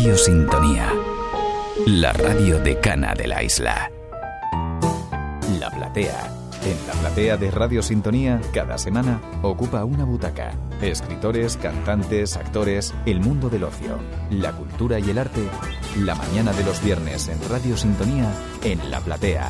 Radio Sintonía, la radio decana de la isla. La Platea. En la Platea de Radio Sintonía, cada semana ocupa una butaca. Escritores, cantantes, actores, el mundo del ocio, la cultura y el arte. La mañana de los viernes en Radio Sintonía, en La Platea.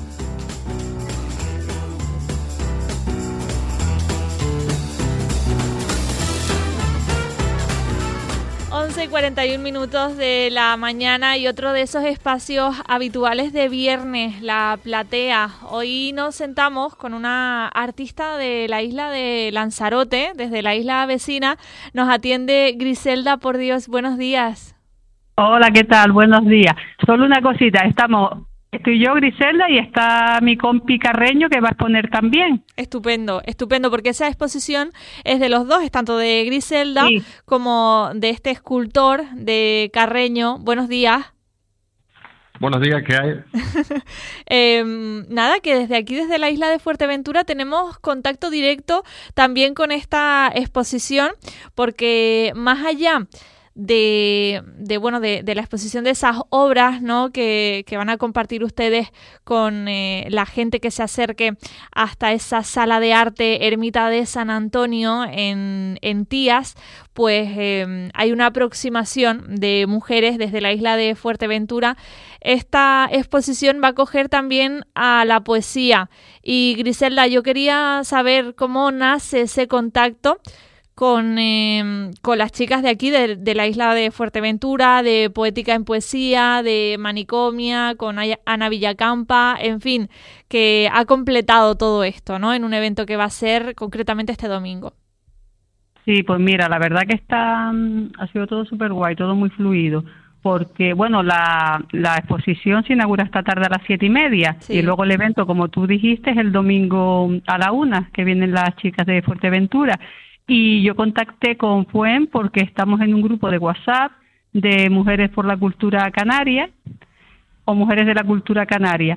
Y 41 minutos de la mañana y otro de esos espacios habituales de viernes, La Platea. Hoy nos sentamos con una artista de la isla de Lanzarote, desde la isla vecina. Nos atiende Griselda, por Dios, buenos días. Hola, ¿qué tal? Buenos días. Solo una cosita, estoy yo, Griselda, y está mi compi Carreño, que va a exponer también. Estupendo, estupendo, porque esa exposición es de los dos, es tanto de Griselda como de este escultor de Carreño. Buenos días. Buenos días, ¿qué hay? Nada, que desde aquí, desde la isla de Fuerteventura, tenemos contacto directo también con esta exposición, porque más allá de la exposición de esas obras, ¿no?, que van a compartir ustedes con la gente que se acerque hasta esa sala de arte Ermita de San Antonio en Tías, pues hay una aproximación de mujeres desde la isla de Fuerteventura. Esta exposición va a acoger también a la poesía. Y Griselda, yo quería saber cómo nace ese contacto con las chicas de aquí, de la isla de Fuerteventura, de Poética en Poesía, de Manicomia, con Ana Villacampa, en fin, que ha completado todo esto, ¿no?, en un evento que va a ser concretamente este domingo. Sí, pues mira, la verdad que ha sido todo súper guay, todo muy fluido, porque, bueno, la exposición se inaugura esta tarde a las 7:30, sí, y luego el evento, como tú dijiste, es el domingo a la 1, que vienen las chicas de Fuerteventura. Y yo contacté con FUEM porque estamos en un grupo de WhatsApp de mujeres por la cultura canaria o mujeres de la cultura canaria.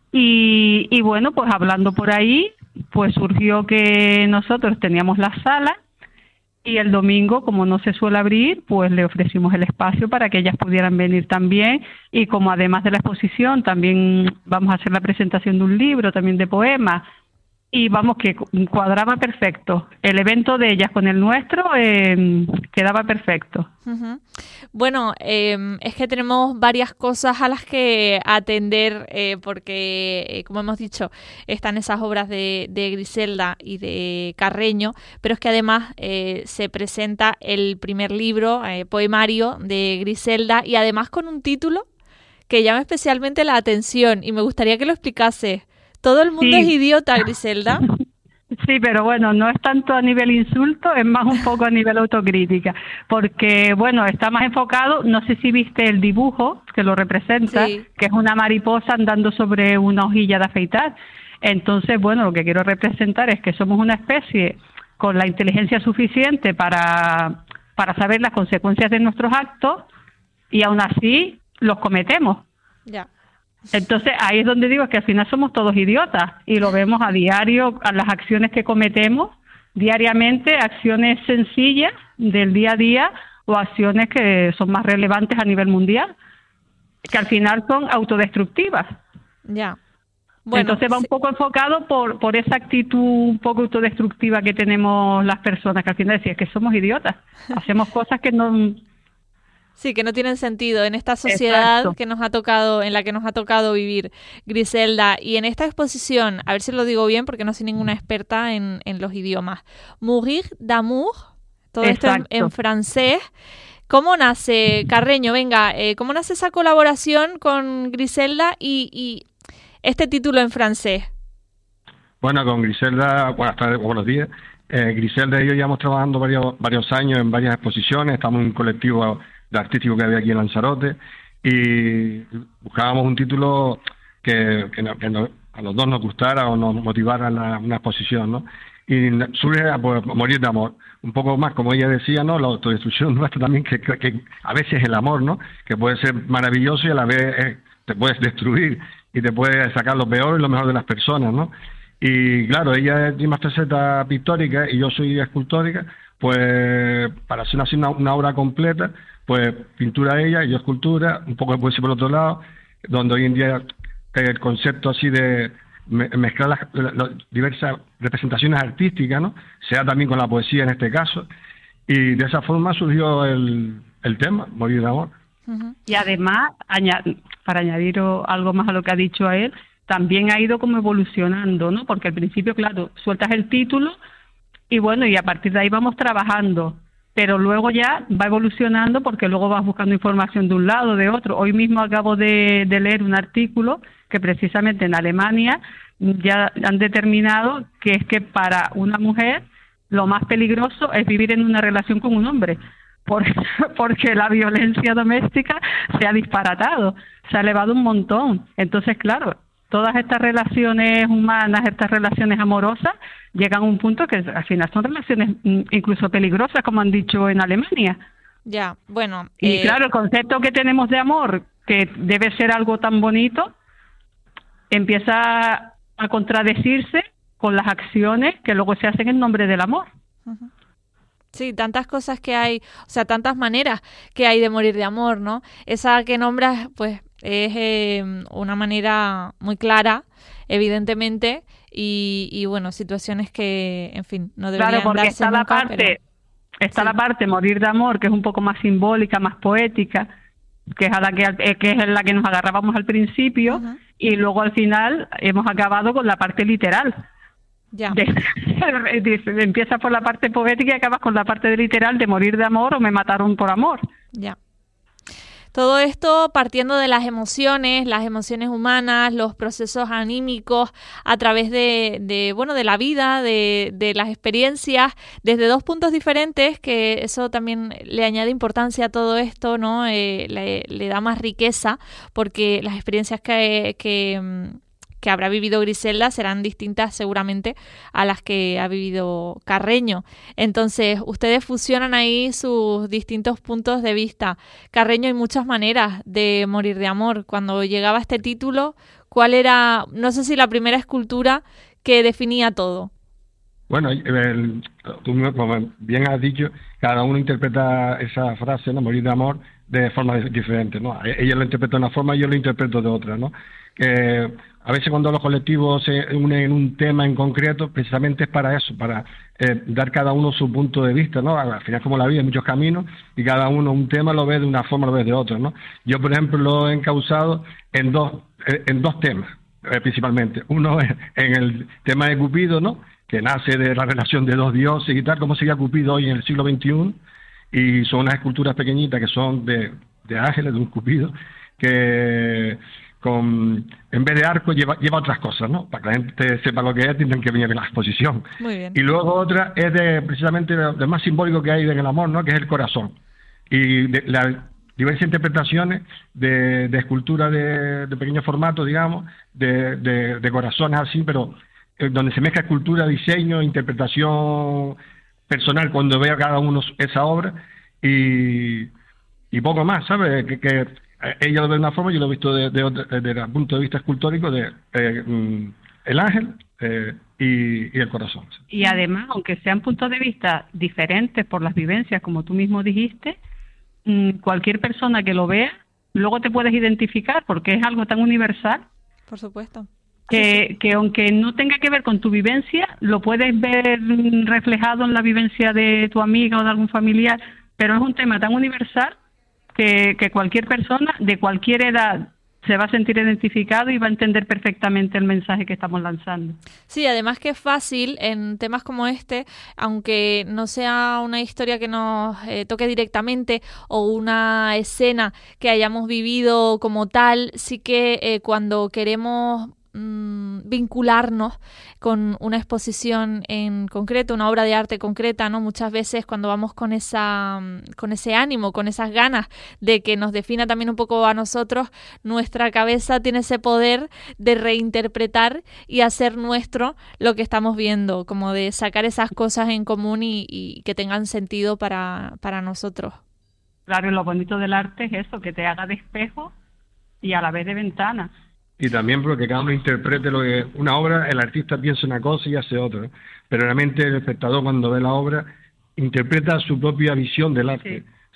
Y bueno, pues hablando por ahí, pues surgió que nosotros teníamos la sala y el domingo, como no se suele abrir, pues le ofrecimos el espacio para que ellas pudieran venir también. Y como además de la exposición también vamos a hacer la presentación de un libro, también de poemas, y vamos, que cuadraba perfecto. El evento de ellas con el nuestro quedaba perfecto. Uh-huh. Bueno, es que tenemos varias cosas a las que atender, porque, como hemos dicho, están esas obras de Griselda y de Carreño, pero es que además se presenta el primer libro, poemario de Griselda, y además con un título que llama especialmente la atención, y me gustaría que lo explicase. ¿Todo el mundo es idiota, Griselda? Sí, pero bueno, no es tanto a nivel insulto, es más un poco a nivel autocrítica, porque bueno, está más enfocado, no sé si viste el dibujo que lo representa, sí, que es una mariposa andando sobre una hojilla de afeitar. Entonces, bueno, lo que quiero representar es que somos una especie con la inteligencia suficiente para saber las consecuencias de nuestros actos y aún así los cometemos. Ya. Entonces ahí es donde digo que al final somos todos idiotas y lo vemos a diario, a las acciones que cometemos diariamente, acciones sencillas del día a día o acciones que son más relevantes a nivel mundial, que al final son autodestructivas. Ya. Bueno, entonces va un poco enfocado por esa actitud un poco autodestructiva que tenemos las personas, que al final es que somos idiotas, hacemos cosas que no... Sí, que no tienen sentido en esta sociedad. Exacto. Que nos ha tocado, en la que nos ha tocado vivir, Griselda. Y en esta exposición, a ver si lo digo bien, porque no soy ninguna experta en los idiomas. Mourir d'amour, todo Exacto. Esto en francés. ¿Cómo nace, Carreño? Venga, ¿cómo nace esa colaboración con Griselda y este título en francés? Bueno, con Griselda, buenas tardes, buenos días. Griselda y yo llevamos trabajando varios años en varias exposiciones, estamos en un colectivo de artístico que había aquí en Lanzarote y buscábamos un título que a los dos nos gustara o nos motivara una exposición, ¿no? Y surge pues, Morir de amor, un poco más como ella decía, ¿no?, la autodestrucción nuestra también, que a veces es el amor, ¿no?, que puede ser maravilloso y a la vez te puedes destruir y te puede sacar lo peor y lo mejor de las personas, ¿no? Y claro, ella tiene más faceta pictórica y yo soy escultórica, pues para hacer así una obra completa, pues pintura ella y yo escultura, un poco de poesía por otro lado, donde hoy en día el concepto así de mezclar las diversas representaciones artísticas, ¿no? Sea también con la poesía en este caso, y de esa forma surgió el tema, Morir de amor. Y además, para añadir algo más a lo que ha dicho a él, también ha ido como evolucionando, ¿no? Porque al principio, claro, sueltas el título y bueno, y a partir de ahí vamos trabajando, pero luego ya va evolucionando porque luego vas buscando información de un lado, de otro. Hoy mismo acabo de leer un artículo que precisamente en Alemania ya han determinado que es que para una mujer lo más peligroso es vivir en una relación con un hombre, porque la violencia doméstica se ha disparatado, se ha elevado un montón. Entonces, claro, todas estas relaciones humanas, estas relaciones amorosas, llegan a un punto que al final son relaciones incluso peligrosas, como han dicho en Alemania. Ya, bueno. Y claro, el concepto que tenemos de amor, que debe ser algo tan bonito, empieza a contradecirse con las acciones que luego se hacen en nombre del amor. Uh-huh. Sí, tantas cosas que hay, o sea, tantas maneras que hay de morir de amor, ¿no? Esa que nombras, pues, es una manera muy clara, evidentemente, y bueno, situaciones que, en fin, no deberían darse nunca. Claro, porque está la parte morir de amor, que es un poco más simbólica, más poética, que es la que nos agarrábamos al principio, uh-huh. Y luego al final hemos acabado con la parte literal. Ya. Empiezas por la parte poética y acabas con la parte literal de morir de amor o me mataron por amor. Ya. Todo esto partiendo de las emociones humanas, los procesos anímicos a través de la vida, de las experiencias, desde dos puntos diferentes, que eso también le añade importancia a todo esto, ¿no? Le da más riqueza, porque las experiencias que habrá vivido Griselda serán distintas seguramente a las que ha vivido Carreño. Entonces, ustedes fusionan ahí sus distintos puntos de vista. Carreño, hay muchas maneras de morir de amor. Cuando llegaba este título, ¿cuál era, no sé si la primera escultura que definía todo? Bueno, tú como bien has dicho, cada uno interpreta esa frase, ¿no? Morir de amor, de formas diferentes, ¿no? Ella lo interpreta de una forma y yo lo interpreto de otra, ¿no? A veces cuando los colectivos se unen en un tema en concreto, precisamente es para eso, para dar cada uno su punto de vista, ¿no? Al final, como la vida, hay muchos caminos y cada uno un tema lo ve de una forma, lo ve de otra, ¿no? Yo, por ejemplo, lo he encauzado en dos temas, principalmente. Uno es en el tema de Cupido, ¿no? Que nace de la relación de dos dioses y tal, como sería Cupido hoy en el siglo XXI, y son unas esculturas pequeñitas que son de ángeles, de un Cupido, que en vez de arco lleva otras cosas, ¿no? Para que la gente sepa lo que es, tendrán que venir a la exposición. Muy bien. Y luego otra es precisamente de más simbólico que hay en el amor, ¿no? Que es el corazón. Y de las diversas interpretaciones de escultura de pequeño formato, digamos, de corazones así, pero donde se mezcla escultura, diseño, interpretación personal cuando vea cada uno esa obra y poco más, ¿sabes? Que ella lo ve de una forma, yo lo he visto desde el punto de vista escultórico de el ángel y el corazón. Y además, aunque sean puntos de vista diferentes por las vivencias, como tú mismo dijiste, cualquier persona que lo vea, luego te puedes identificar porque es algo tan universal. Por supuesto. Que aunque no tenga que ver con tu vivencia, lo puedes ver reflejado en la vivencia de tu amiga o de algún familiar, pero es un tema tan universal que cualquier persona de cualquier edad se va a sentir identificado y va a entender perfectamente el mensaje que estamos lanzando. Sí, además que es fácil en temas como este, aunque no sea una historia que nos toque directamente o una escena que hayamos vivido como tal, sí que cuando queremos vincularnos con una exposición en concreto, una obra de arte concreta, ¿no? Muchas veces cuando vamos con ese ánimo, con esas ganas de que nos defina también un poco a nosotros, nuestra cabeza tiene ese poder de reinterpretar y hacer nuestro lo que estamos viendo, como de sacar esas cosas en común y que tengan sentido para nosotros. Claro, y lo bonito del arte es eso, que te haga de espejo y a la vez de ventana. Y también porque cada uno interprete lo que una obra, el artista piensa una cosa y hace otra, ¿no? Pero realmente el espectador cuando ve la obra interpreta su propia visión del arte. Sí. O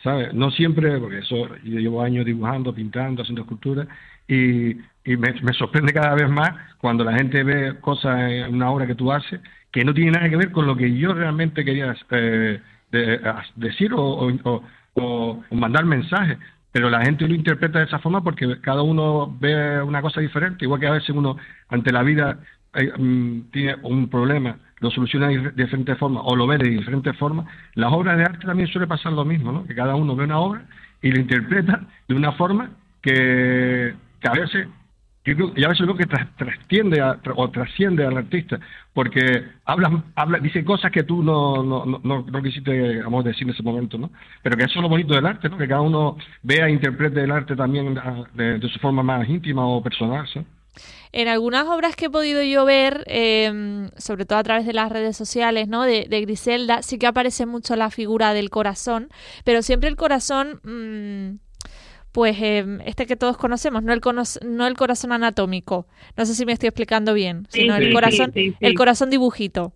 ¿sabes? No siempre, porque eso yo llevo años dibujando, pintando, haciendo esculturas, y me sorprende cada vez más cuando la gente ve cosas en una obra que tú haces que no tiene nada que ver con lo que yo realmente quería decir o mandar mensajes. Pero la gente lo interpreta de esa forma porque cada uno ve una cosa diferente, igual que a veces uno ante la vida tiene un problema, lo soluciona de diferentes formas o lo ve de diferentes formas. Las obras de arte también suele pasar lo mismo, ¿no? Que cada uno ve una obra y lo interpreta de una forma que a veces creo que trasciende al artista, porque dice cosas que tú no quisiste, vamos a decir en ese momento, ¿no? Pero que eso es lo bonito del arte, ¿no? Que cada uno vea e interprete el arte también de su forma más íntima o personal, ¿sí? En algunas obras que he podido yo ver, sobre todo a través de las redes sociales, ¿no? de Griselda, sí que aparece mucho la figura del corazón, pero siempre el corazón, pues este que todos conocemos, no el corazón anatómico. No sé si me estoy explicando bien, sino el corazón, el corazón dibujito.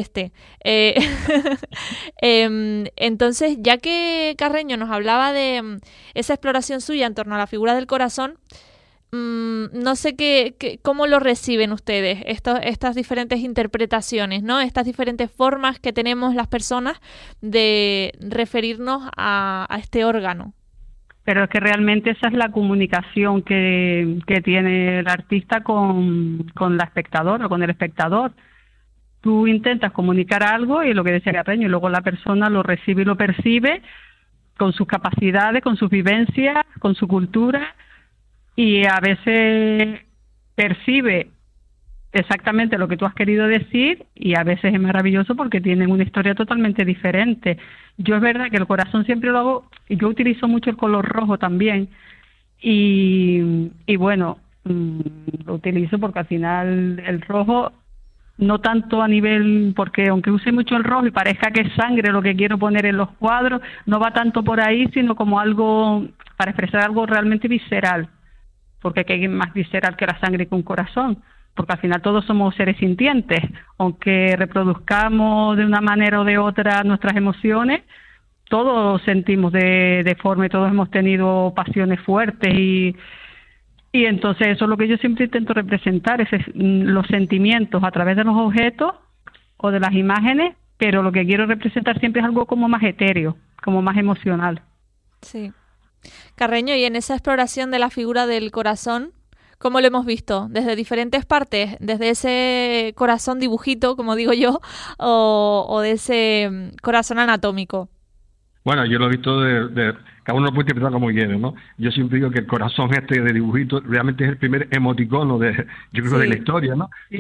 Entonces, ya que Carreño nos hablaba de esa exploración suya en torno a la figura del corazón, no sé cómo lo reciben ustedes, estas diferentes interpretaciones, ¿no? Estas diferentes formas que tenemos las personas de referirnos a este órgano. Pero es que realmente esa es la comunicación que tiene el artista con la espectadora o con el espectador. Tú intentas comunicar algo y lo que decía Carreño, y luego la persona lo recibe y lo percibe con sus capacidades, con sus vivencias, con su cultura, y a veces percibe exactamente lo que tú has querido decir y a veces es maravilloso porque tienen una historia totalmente diferente. Yo es verdad que el corazón siempre lo hago, y yo utilizo mucho el color rojo también, y bueno, lo utilizo porque al final el rojo, no tanto a nivel, porque aunque use mucho el rojo y parezca que es sangre lo que quiero poner en los cuadros, no va tanto por ahí, sino como algo, para expresar algo realmente visceral, porque hay más visceral que la sangre que un corazón, porque al final todos somos seres sintientes, aunque reproduzcamos de una manera o de otra nuestras emociones, todos sentimos de forma y todos hemos tenido pasiones fuertes y entonces eso es lo que yo siempre intento representar, los sentimientos a través de los objetos o de las imágenes, pero lo que quiero representar siempre es algo como más etéreo, como más emocional. Sí. Carreño, y en esa exploración de la figura del corazón, ¿cómo lo hemos visto? ¿Desde diferentes partes? ¿Desde ese corazón dibujito, como digo yo, o de ese corazón anatómico? Bueno, yo lo he visto cada uno lo puede interpretar como quiere, ¿no? Yo siempre digo que el corazón de dibujito realmente es el primer emoticono yo creo, de la historia, ¿no? Sí,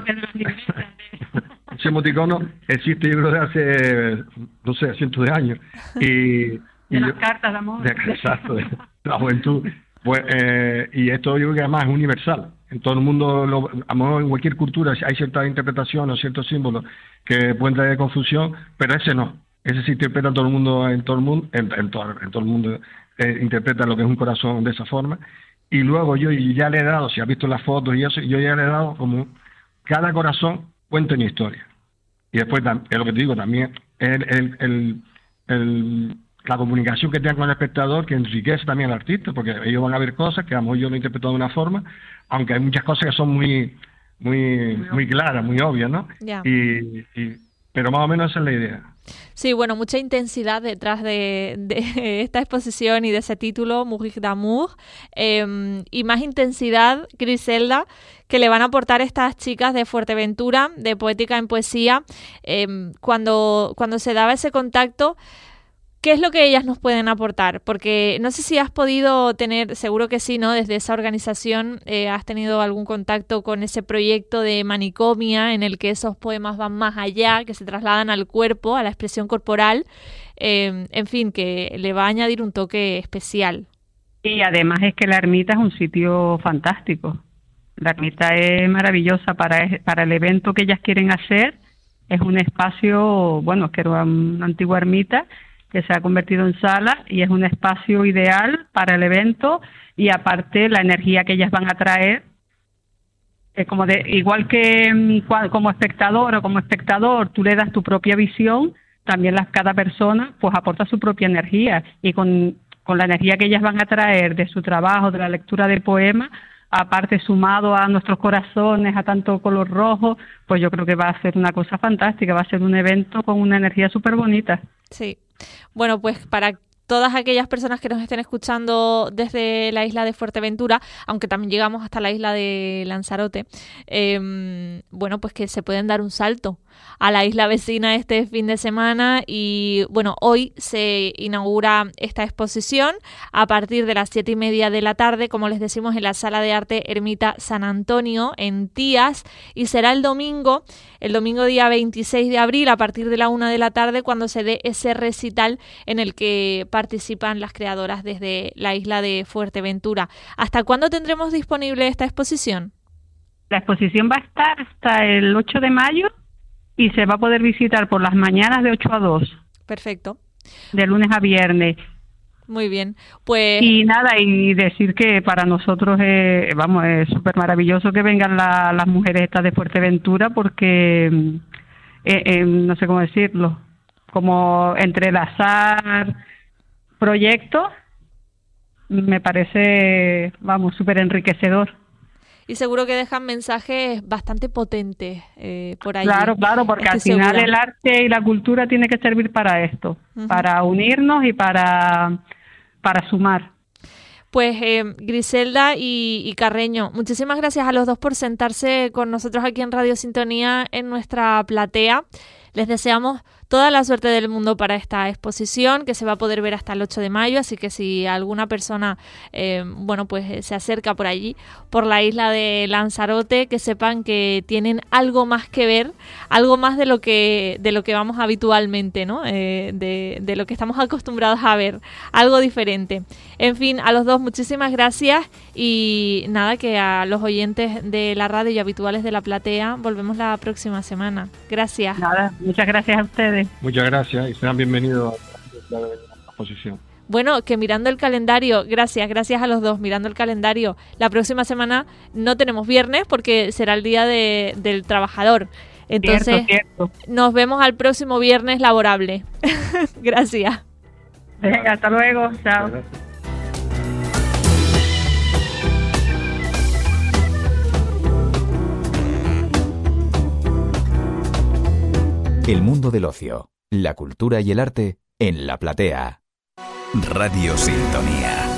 ese emoticono existe, yo creo, de hace, no sé, cientos de años. De las cartas de amor. Exacto, de la juventud. Pues, y esto yo creo que además es universal. En todo el mundo, en cualquier cultura hay ciertas interpretaciones o ciertos símbolos que pueden traer confusión, pero ese no. Ese se interpreta en todo el mundo, en todo el mundo interpreta lo que es un corazón de esa forma. Y luego yo ya le he dado, si has visto las fotos y eso, yo ya le he dado como cada corazón cuenta una historia. Y después, es lo que te digo, también la comunicación que tenga con el espectador, que enriquece también al artista, porque ellos van a ver cosas que a lo mejor yo lo he interpretado de una forma, aunque hay muchas cosas que son muy claras, muy obvias, ¿no? Yeah. Pero más o menos esa es la idea. Sí, bueno, mucha intensidad detrás de esta exposición y de ese título, Musique d'amour, y más intensidad, Griselda, que le van a aportar estas chicas de Fuerteventura, de Poética en Poesía, cuando se daba ese contacto. ¿Qué es lo que ellas nos pueden aportar? Porque no sé si has podido tener, seguro que sí, ¿no? Desde esa organización has tenido algún contacto con ese proyecto de Manicomia en el que esos poemas van más allá, que se trasladan al cuerpo, a la expresión corporal, en fin, que le va a añadir un toque especial. Y además es que la ermita es un sitio fantástico. La ermita es maravillosa para el evento que ellas quieren hacer. Es un espacio, bueno, que era una antigua ermita, que se ha convertido en sala y es un espacio ideal para el evento y aparte la energía que ellas van a traer, igual que como espectador o como espectador tú le das tu propia visión, también cada persona pues aporta su propia energía, y con la energía que ellas van a traer de su trabajo, de la lectura de poemas, aparte sumado a nuestros corazones, a tanto color rojo, pues yo creo que va a ser una cosa fantástica, va a ser un evento con una energía súper bonita. Sí, bueno, pues para todas aquellas personas que nos estén escuchando desde la isla de Fuerteventura, aunque también llegamos hasta la isla de Lanzarote, bueno, pues que se pueden dar un salto a la isla vecina este fin de semana. Y bueno, hoy se inaugura esta exposición a partir de las 7:30 de la tarde, como les decimos, en la Sala de Arte Ermita San Antonio, en Tías, y será el domingo día 26 de abril, a partir de la 1 de la tarde, cuando se dé ese recital en el que participan las creadoras desde la isla de Fuerteventura. ¿Hasta cuándo tendremos disponible esta exposición? La exposición va a estar hasta el 8 de mayo y se va a poder visitar por las mañanas de 8 a 2. Perfecto. De lunes a viernes. Muy bien. Pues... Y nada, y decir que para nosotros es súper maravilloso que vengan las mujeres estas de Fuerteventura, porque no sé cómo decirlo, como entrelazar proyectos me parece, súper enriquecedor. Y seguro que dejan mensajes bastante potentes por ahí. Claro, porque al final el arte y la cultura tiene que servir para esto, para unirnos y para sumar. Pues Griselda y Carreño, muchísimas gracias a los dos por sentarse con nosotros aquí en Radio Sintonía en nuestra platea. Les deseamos toda la suerte del mundo para esta exposición, que se va a poder ver hasta el 8 de mayo, así que si alguna persona se acerca por allí, por la isla de Lanzarote, que sepan que tienen algo más que ver, algo más de lo que vamos habitualmente, ¿no? De lo que estamos acostumbrados a ver, algo diferente. En fin, a los dos muchísimas gracias, y nada, que a los oyentes de la radio y habituales de la platea volvemos la próxima semana. Gracias. Nada, muchas gracias a ustedes. Muchas gracias y sean bienvenidos a la exposición. Bueno, que mirando el calendario, gracias a los dos, mirando el calendario, la próxima semana no tenemos viernes porque será el día del trabajador. Entonces, cierto. Nos vemos al próximo viernes laborable. Gracias. Venga, hasta luego. Chao. El mundo del ocio, la cultura y el arte en La Platea. Radio Sintonía.